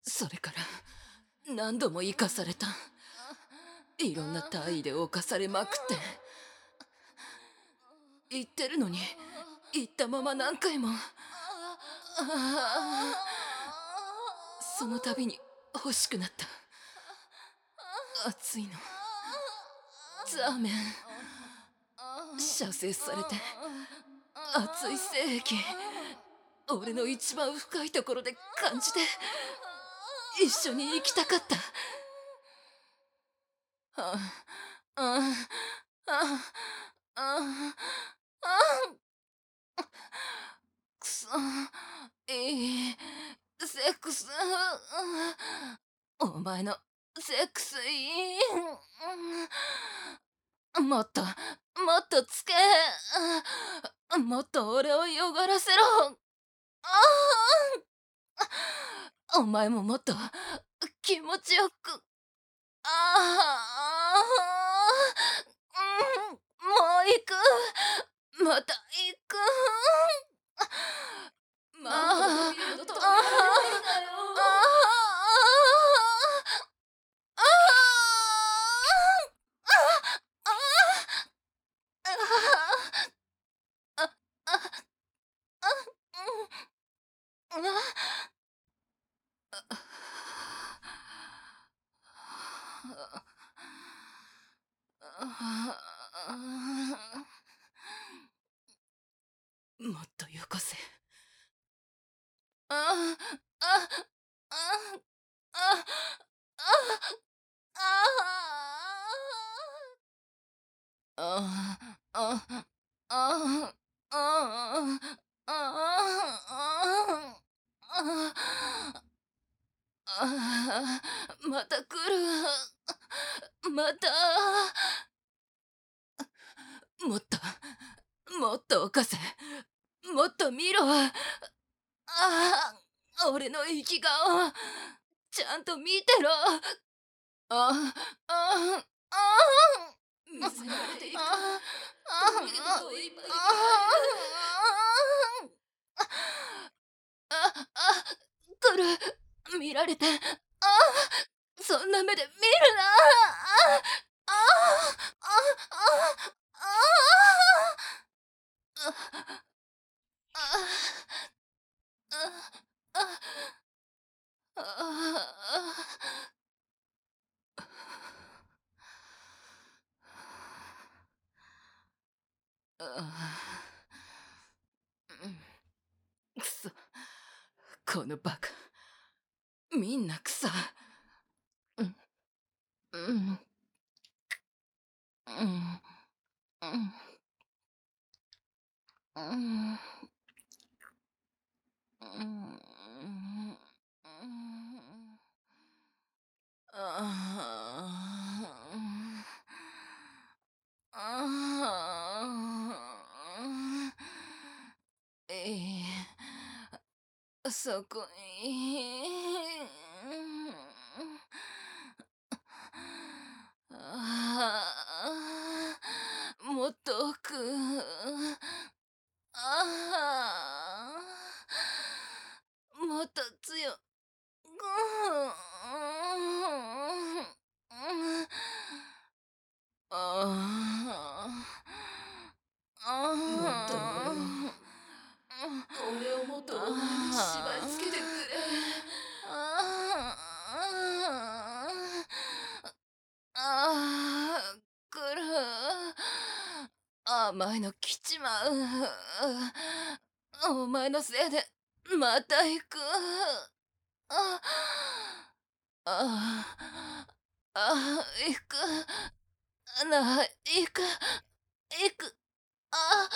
それから何度も生かされた。いろんな体位で侵されまくって。言ってるのに言ったまま何回も。その度に欲しくなった。熱いの。ザーメン。射精されて熱い精液、俺の一番深いところで感じて、一緒に生きたかった。ああああああ、くそ、いいセックス、お前のセックスいい、もっともっとつけ、もっと俺を汚らせろ。お前ももっと気持ちよく。ああ、もう行く。また行く。まあ、止められないんだよ。もっとよこせ。ああああああああまた来る。また。もっともっと犯せ。もっと見ろ。俺の生き顔ちゃんと見てろ。ああ見せられていく。どれだといっぱいいっぱい。来る。見られて。そんな目で見るな。あああくそ、このバカ、みんな草。うんうんうんうんうんそこに。もっと奥。もっと強く。もっと俺をもっとお前に縛り付けてくれ。来る。甘いの来ちまう。お前のせいでまた行く。ああ行く。行く。行く。あ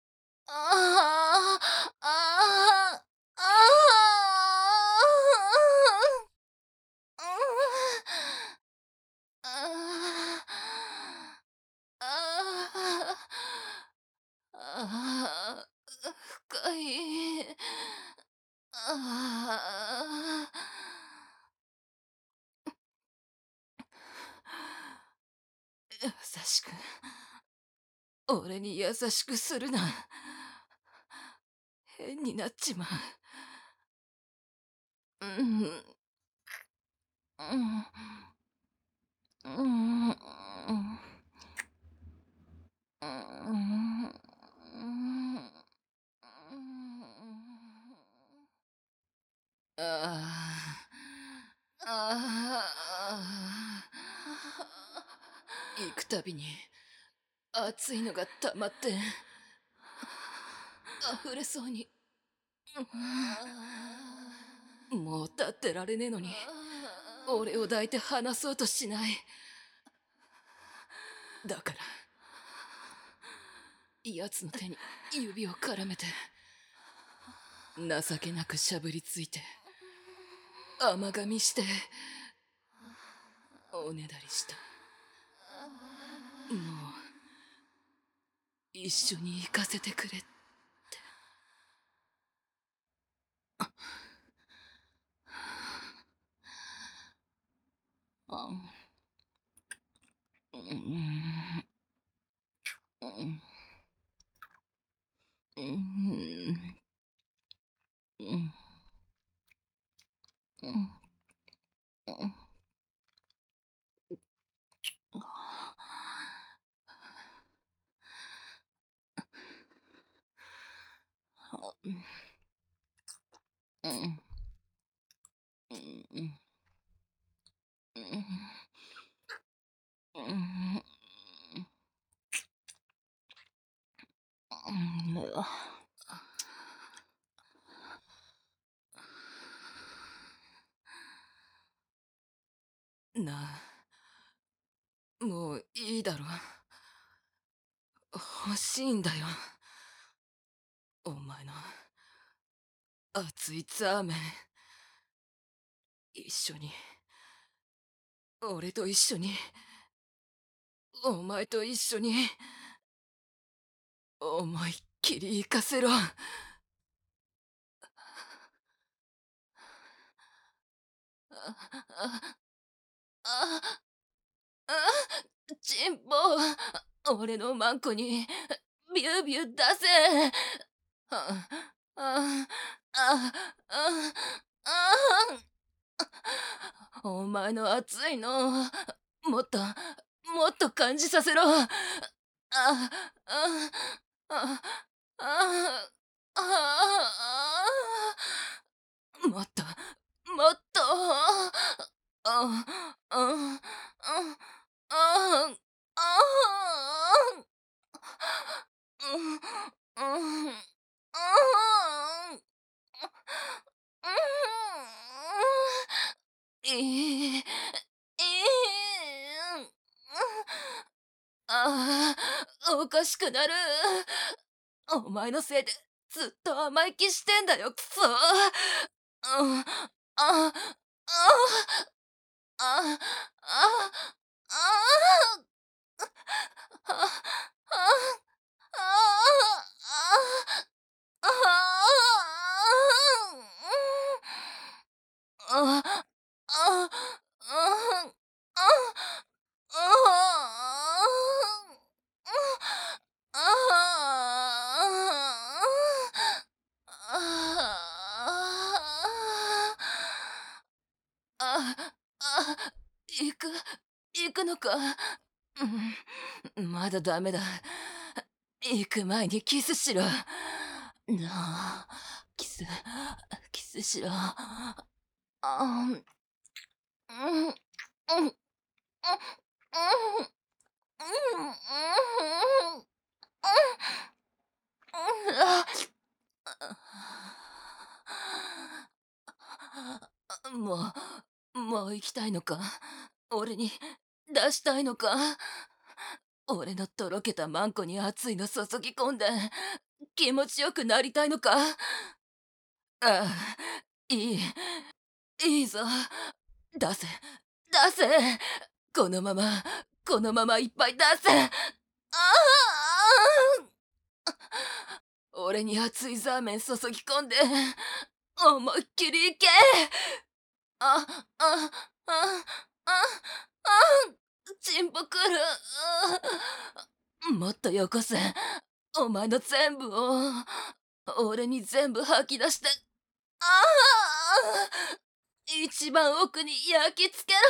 あああ深い。優しく、俺に優しくするな。変になっちまう。 行くたびに熱いのが溜まって溢れそうに。もう立ってられねえのに俺を抱いて離そうとしない。だから奴の手に指を絡めて情けなくしゃぶりついて甘噛みしておねだりした。もう一緒に行かせてくれって。なあ、もういいだろ。欲しいんだよ、お前の熱いザーメン。一緒に、俺と一緒に、お前と一緒に思いっきり行かせろ。チンポ、俺のマンコにビュービュー出せ。あああああお前の熱いのもっともっと感じさせろ。あああああもっともっとああああいいおかしくなる。お前のせいでずっと甘い気してんだよ、くそ。あああああ行く、行くのか。まだダメだ。行く前にキスしろ。なあ、キスしろ。うん、うん、うん、うん、うん、もう行きたいのか。俺に出したいのか。俺のとろけたマンコに熱いの注ぎ込んで気持ちよくなりたいのか。ああ、いい、いいぞ。出せ、出せ。このまま、このままいっぱい出せ。ああ、俺に熱いザーメン注ぎ込んで思いっきりいけ。あ、あ、あ、あ、チンポくる。もっとよこせ。お前の全部を俺に全部吐き出して。ああ一番奥に焼き付けろ。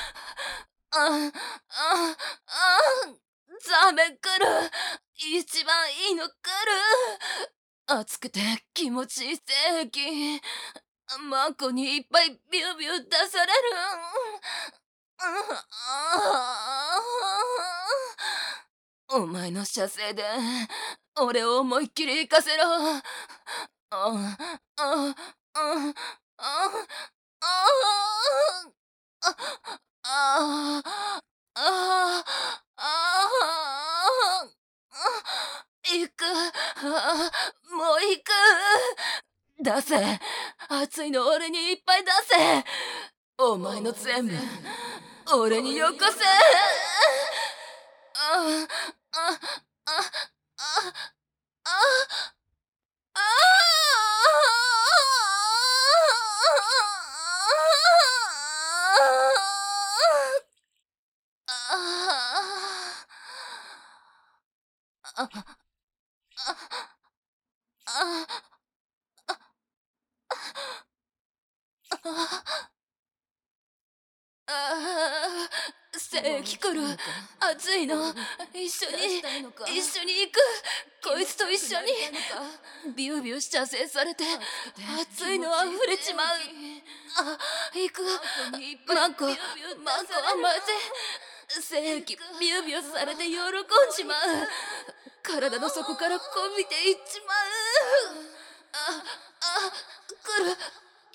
ザーメン来る。一番いいの来る。熱くて気持ちいいステーキ。マンコにいっぱいビュービュー出される。お前の射精で俺を思いっきり行かせろ。行く。もう行く。出せ。熱いの俺にいっぱい出せ。お前の全部俺によこせ。あああああ正規来る。暑いの。一緒に行く。こいつと一緒に。ビュービュー射精されて熱いの溢れちまう。行く。マンコはまぜ。正規ビュービューされて喜んじまう。体の底からこびていっちまう。来る。行く。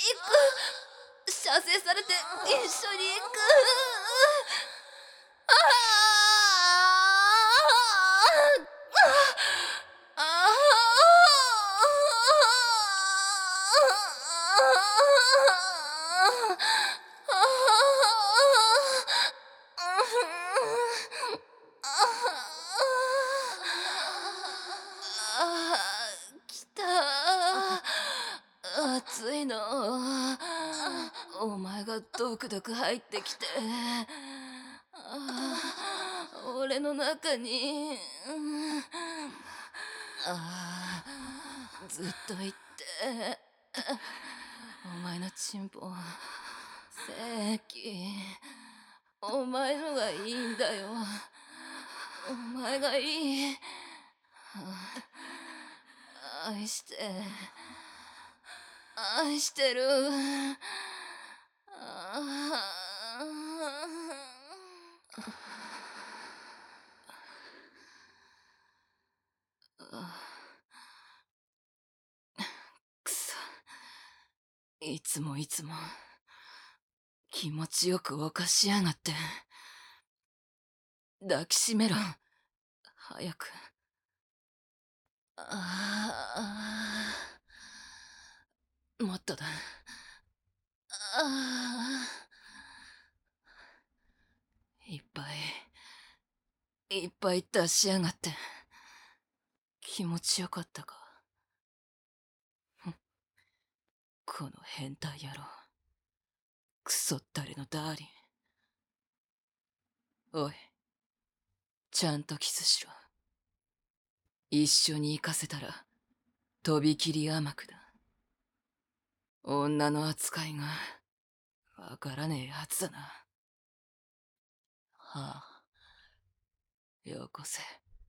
射精されて一緒に行く。来た。暑いの。お前がドクドク入ってきて、俺の中に、ずっといって、お前のチンポ正規、お前のがいいんだよ。お前がいい。愛してる。くそ。いつも気持ちよく犯しやがって。抱きしめろ。早く。もっとだ。いっぱい出しやがって。気持ちよかったか。この変態野郎。クソったれのダーリン。おい、ちゃんとキスしろ。一緒に行かせたらとびきり甘くだ。女の扱いがわからねえやつだな。はあ、よこせ。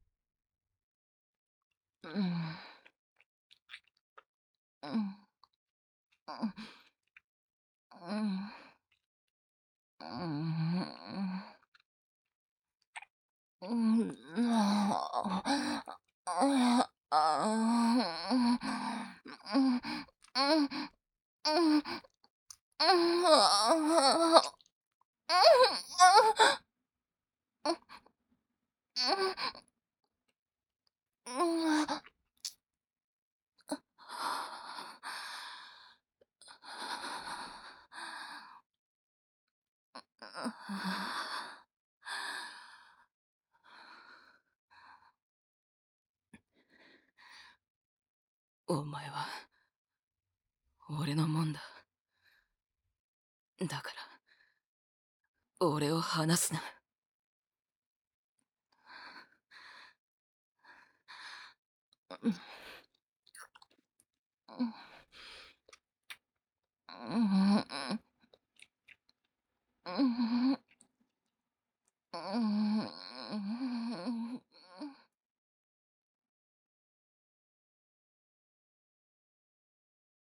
お前は俺のもんだ。だから俺を離すな。